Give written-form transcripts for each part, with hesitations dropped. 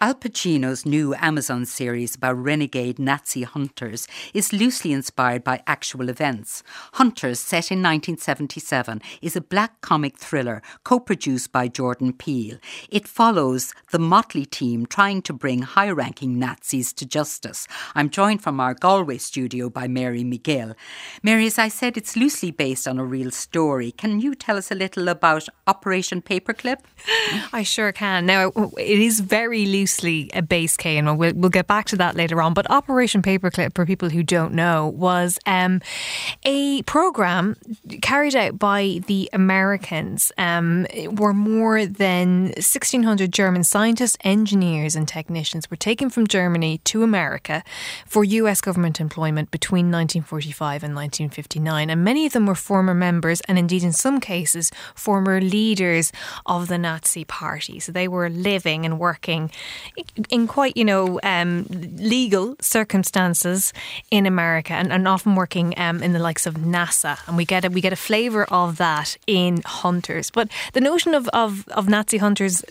Al Pacino's new Amazon series about renegade Nazi hunters is loosely inspired by actual events. Hunters, set in 1977, is a black comic thriller co-produced by Jordan Peele. It follows the motley team trying to bring high-ranking Nazis to justice. I'm joined from our Galway studio by Mary McGill. Mary, as I said, it's loosely based on a real story. Can you tell us a little about Operation Paperclip? I sure can. Now, it is very loosely a base, Kay, and we'll get back to that later on. But Operation Paperclip, for people who don't know, was a programme carried out by the Americans. Where more than 1,600 German scientists, engineers and technicians were taken from Germany to America for US government employment between 1945 and 1959. And many of them were former members and indeed in some cases former leaders of the Nazi Party. So they were living and working in quite, legal circumstances in America and often working in the likes of NASA. And we get a flavour of that in Hunters. But the notion of Nazi hunters,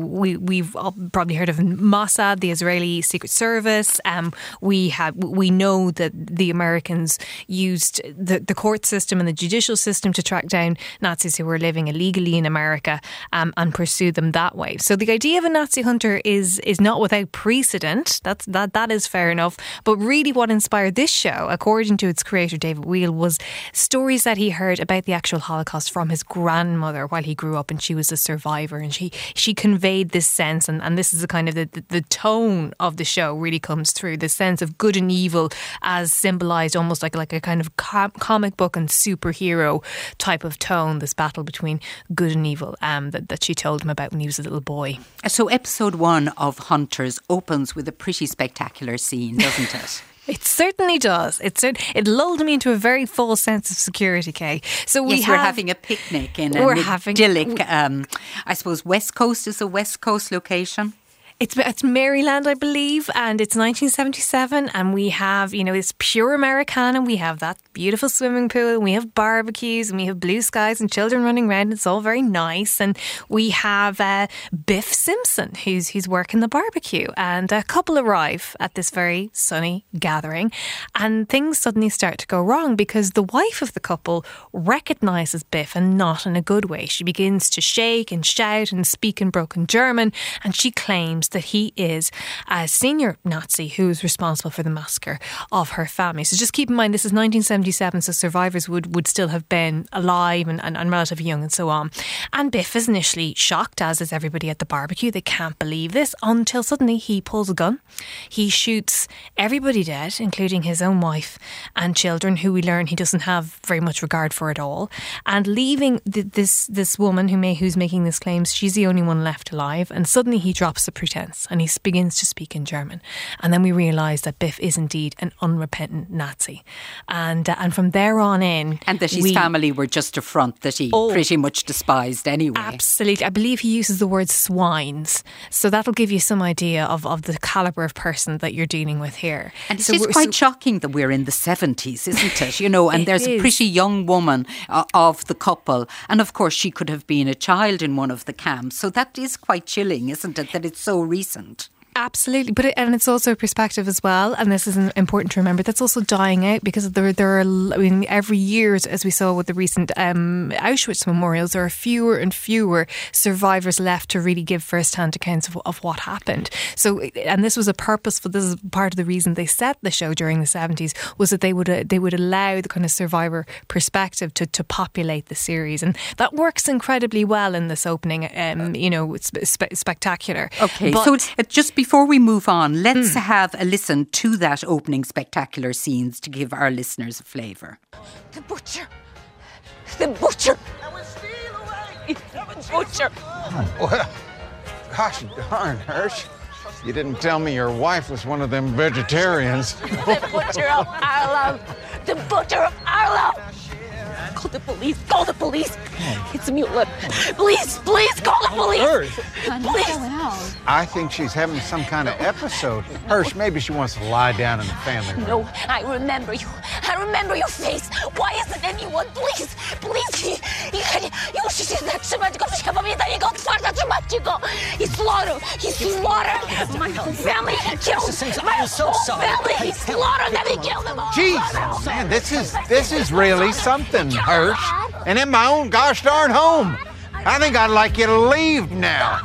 we've all probably heard of Mossad, the Israeli Secret Service. We know that the Americans used the court system and the judicial system to track down Nazis who were living illegally in America and pursue them that way. So the idea of a Nazi hunter is not without precedent. That is fair enough. But really what inspired this show, according to its creator David Wheel, was stories that he heard about the actual Holocaust from his grandmother while he grew up, and she was a survivor, and she conveyed this sense, and this is a kind of the tone of the show really comes through, the sense of good and evil as symbolised almost like a kind of comic book and superhero type of tone, this battle between good and evil that she told him about when he was a little boy. So episode 1 of Hunters opens with a pretty spectacular scene, doesn't it? It certainly does. It lulled me into a very full sense of security, Kay. So we're having a picnic in an idyllic, I suppose West Coast is a West Coast location. It's Maryland, I believe, and it's 1977, and we have, it's pure Americana. We have that beautiful swimming pool, and we have barbecues, and we have blue skies and children running around. It's all very nice, and we have Biff Simpson, who's working the barbecue, and a couple arrive at this very sunny gathering, and things suddenly start to go wrong because the wife of the couple recognises Biff, and not in a good way. She begins to shake and shout and speak in broken German, and she claims that he is a senior Nazi who is responsible for the massacre of her family. So just keep in mind, this is 1977, so survivors would still have been alive and relatively young and so on. And Biff is initially shocked, as is everybody at the barbecue. They can't believe this until suddenly he pulls a gun. He shoots everybody dead, including his own wife and children, who we learn he doesn't have very much regard for at all. And leaving this woman who's making this claim, she's the only one left alive. And suddenly he drops the pretense and he begins to speak in German. And then we realise that Biff is indeed an unrepentant Nazi. And from there on in... And that his family were just a front that he pretty much despised anyway. Absolutely. I believe he uses the word swines. So that'll give you some idea of the calibre of person that you're dealing with here. And it's quite shocking that we're in the 70s, isn't it? And there's a pretty young woman of the couple. And of course, she could have been a child in one of the camps. So that is quite chilling, isn't it, that it's so recent. Absolutely, but it's also a perspective as well, and this is important to remember, that's also dying out because there are, every year, as we saw with the recent Auschwitz memorials, there are fewer and fewer survivors left to really give first-hand accounts of what happened. So, and this was this is part of the reason they set the show during the 70s, was that they would allow the kind of survivor perspective to populate the series, and that works incredibly well in this opening. It's spectacular. Okay, so just before we move on, let's have a listen to that opening spectacular scenes to give our listeners a flavour. The butcher! The butcher! The butcher! Well, gosh darn, Hirsch. You didn't tell me your wife was one of them vegetarians. The butcher of Arlo! The butcher of Arlo! Call the police. Call the police. It's Mueller. Please, call the police. Please. I think she's having some kind of episode. Hirsch, maybe she wants to lie down in the family room. No, I remember you. I remember your face. Why isn't anyone? Please. Już się zatrzymać go. Przecież pamiętam jego twarz. Zatrzymajcie go. He slaughtered my whole family. He killed my whole family. He slaughtered them. He killed them all. Jesus, man, this is really something, Hirsch. And in my own gosh darn home. I think I'd like you to leave now.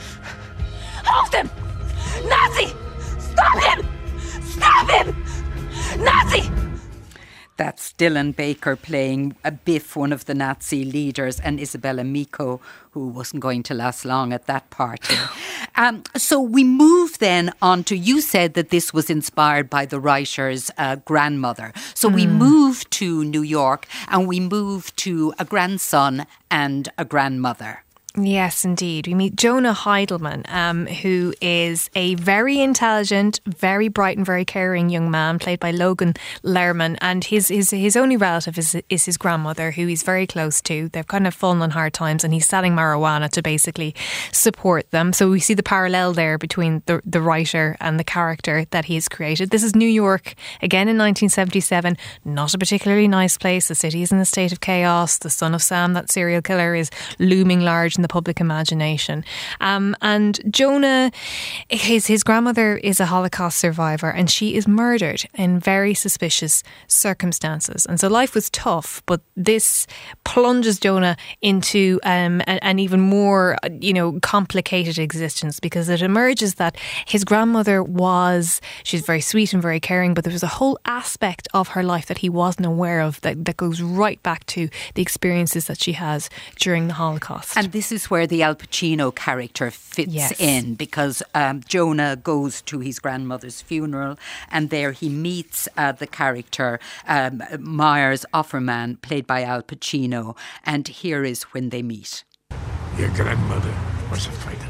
Hold him! Nazi! Stop him! Stop him! Nazi! That's Dylan Baker playing Biff, one of the Nazi leaders, and Isabella Miko, who wasn't going to last long at that party. So we move then on to, you said that this was inspired by the writer's grandmother. So we move to New York and we move to a grandson and a grandmother. Yes, indeed. We meet Jonah Heidelman, who is a very intelligent, very bright and very caring young man, played by Logan Lerman. And his only relative is his grandmother, who he's very close to. They've kind of fallen on hard times, and he's selling marijuana to basically support them. So we see the parallel there between the writer and the character that he has created. This is New York, again in 1977. Not a particularly nice place. The city is in a state of chaos. The son of Sam, that serial killer, is looming large in the public imagination. And Jonah, his grandmother is a Holocaust survivor, and she is murdered in very suspicious circumstances. And so life was tough, but this plunges Jonah into an even more, complicated existence, because it emerges that his grandmother she's very sweet and very caring, but there was a whole aspect of her life that he wasn't aware of that goes right back to the experiences that she has during the Holocaust. And this is where the Al Pacino character fits in, because Jonah goes to his grandmother's funeral, and there he meets the character Myers Offerman, played by Al Pacino, and here is when they meet. Your grandmother was a fighter,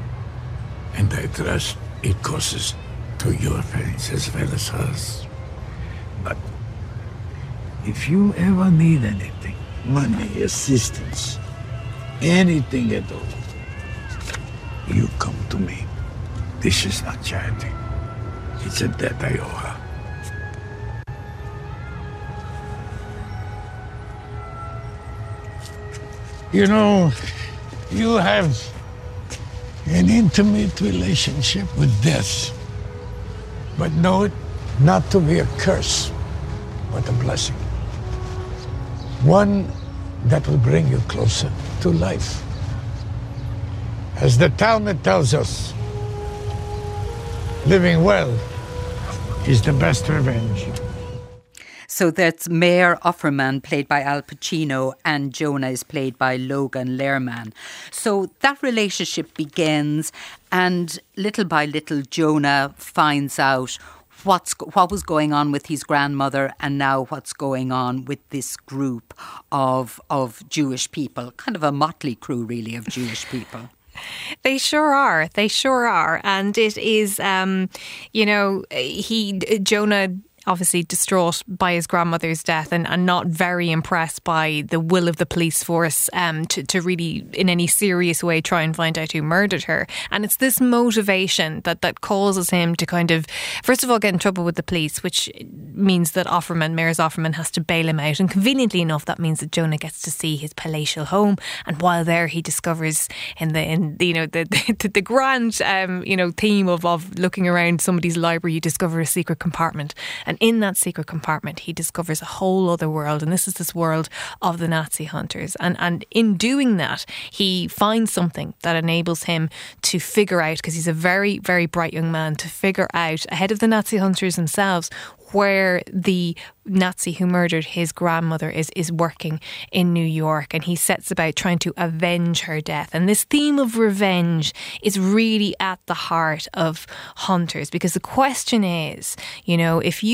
and I trust it causes to your parents as well as us. But if you ever need anything, money, assistance, anything at all, you come to me. This is not charity. It's a debt I owe her. You have an intimate relationship with death, but know it not to be a curse, but a blessing. One that will bring you closer to life. As the Talmud tells us, living well is the best revenge. So that's Mayor Offerman, played by Al Pacino, and Jonah is played by Logan Lerman. So that relationship begins, and little by little Jonah finds out what was going on with his grandmother, and now what's going on with this group of Jewish people. Kind of a motley crew, really, of Jewish people. They sure are. And it is, Jonah, obviously distraught by his grandmother's death and not very impressed by the will of the police force to really in any serious way try and find out who murdered her. And it's this motivation that causes him to kind of, first of all, get in trouble with the police, which means that Mayor Offerman has to bail him out. And conveniently enough, that means that Jonah gets to see his palatial home. And while there, he discovers the grand theme of looking around somebody's library, you discover a secret compartment. And in that secret compartment, he discovers a whole other world. And this world of the Nazi hunters. And in doing that, he finds something that enables him to figure out, because he's a very, very bright young man, to figure out, ahead of the Nazi hunters themselves, where the Nazi who murdered his grandmother is working in New York, and he sets about trying to avenge her death. And this theme of revenge is really at the heart of Hunters, because the question is, if you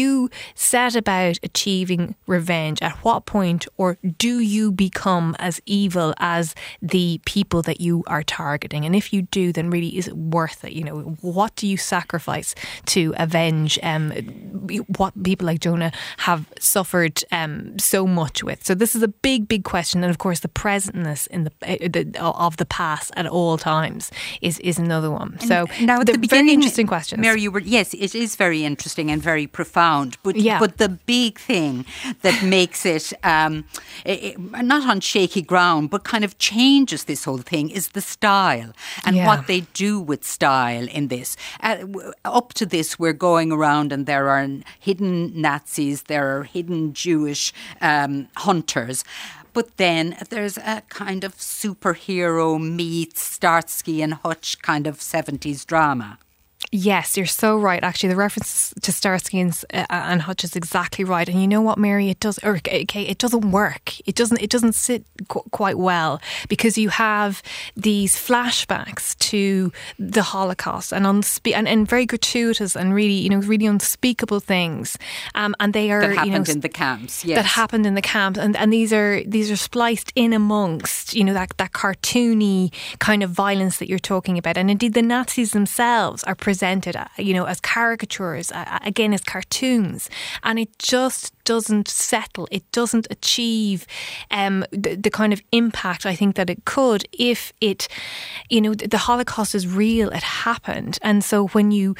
you set about achieving revenge, at what point, or do you become as evil as the people that you are targeting? And if you do, then really is it worth it? You know, what do you sacrifice to avenge what people like Jonah have suffered so much with? So this is a big question, and of course the presentness in of the past at all times is another one. So now at the beginning, very interesting questions. Mary, yes, it is very interesting and very profound. But the big thing that makes it not on shaky ground, but kind of changes this whole thing is the style and what they do with style in this. Up to this, we're going around and there are hidden Nazis, there are hidden Jewish hunters. But then there's a kind of superhero meets Starsky and Hutch kind of 70s drama. Yes, you're so right. Actually, the reference to Starsky and Hutch is exactly right. And you know what, Mary? It doesn't work. It doesn't sit quite well, because you have these flashbacks to the Holocaust and very gratuitous and really unspeakable things. And they are that happened in the camps. Yes, that happened in the camps, and these are spliced in amongst that cartoony kind of violence that you're talking about. And indeed, the Nazis themselves are presented as caricatures, again as cartoons, and it just doesn't settle. It doesn't achieve the kind of impact I think that it could if it, the Holocaust is real. It happened, and so when you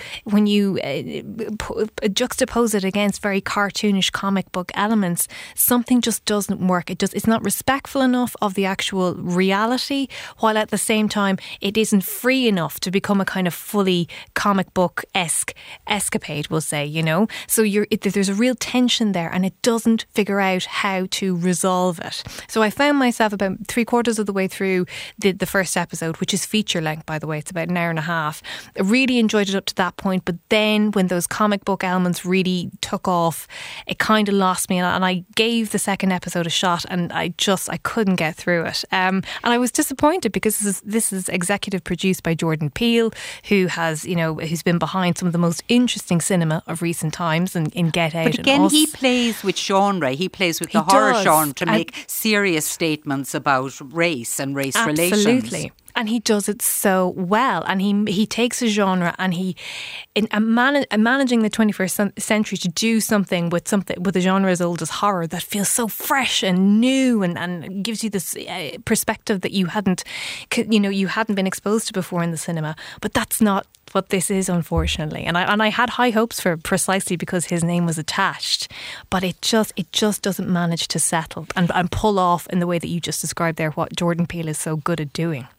juxtapose it against very cartoonish comic book elements, something just doesn't work. It's not respectful enough of the actual reality, while at the same time it isn't free enough to become a kind of fully comic book-esque escapade, we'll say. So there's a real tension there, and it doesn't figure out how to resolve it. So I found myself about 3/4 of the way through the first episode, which is feature length, by the way. It's about an hour and a half. I really enjoyed it up to that point, but then when those comic book elements really took off, it kind of lost me, and I gave the second episode a shot, and I couldn't get through it. And I was disappointed, because this is executive produced by Jordan Peele, who's been behind some of the most interesting cinema of recent times in Get Out. But again, he plays with genre. He plays with the horror genre to make serious statements about race and race relations. Absolutely. And he does it so well. And he takes a genre, and managing the 21st century to do something with a genre as old as horror that feels so fresh and new, and gives you this perspective that you hadn't been exposed to before in the cinema. But that's not what this is, unfortunately. And I had high hopes for, precisely because his name was attached, but it just doesn't manage to settle and pull off in the way that you just described there, what Jordan Peele is so good at doing.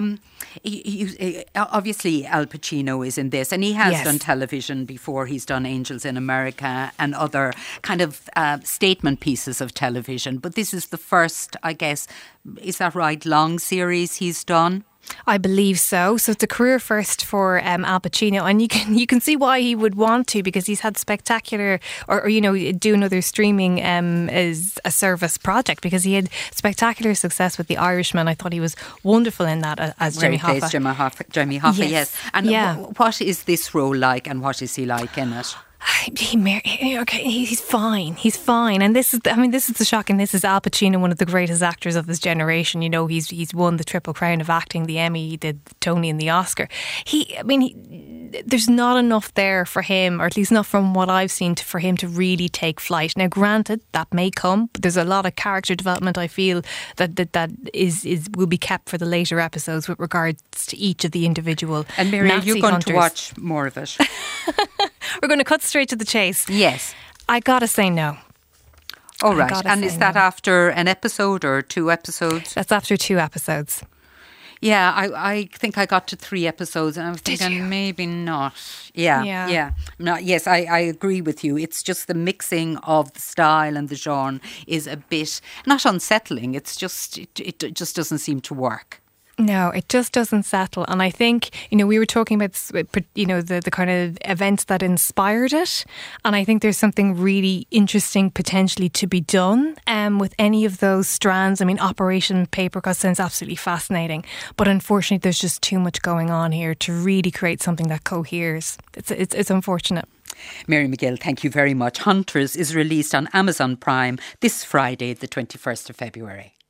Obviously Al Pacino is in this, and he has done television before. He's done Angels in America and other kind of statement pieces of television, but this is the first, I guess, is that right, long series he's done? I believe so. So it's a career first for Al Pacino, and you can see why he would want to, because he's had spectacular, or do another streaming as a service project, because he had spectacular success with The Irishman. I thought he was wonderful in that as Jimmy Hoffa. Jimmy Hoffa, yes. And what is this role like, and what is he like in it? He's fine. He's fine, and this is the shocking. This is Al Pacino, one of the greatest actors of his generation. He's won the Triple Crown of acting, the Emmy, he did the Tony and the Oscar. There's not enough there for him, or at least not from what I've seen, for him to really take flight. Now, granted, that may come, but there's a lot of character development, I feel, that will be kept for the later episodes with regards to each of the individual And Mary, Nazi you're going hunters. to watch more of it. We're going to cut straight to the chase. Yes. I gotta say no. All right. And is that after an episode or 2 episodes? That's after 2 episodes. Yeah, I think I got to 3 episodes, and I was thinking maybe not. Yeah. No, yes, I agree with you. It's just the mixing of the style and the genre is a bit, not unsettling. It's just, it just doesn't seem to work. No, it just doesn't settle. And I think, we were talking about, the kind of events that inspired it. And I think there's something really interesting potentially to be done with any of those strands. Operation Papercut sounds absolutely fascinating. But unfortunately, there's just too much going on here to really create something that coheres. It's unfortunate. Mary McGill, thank you very much. Hunters is released on Amazon Prime this Friday, the 21st of February.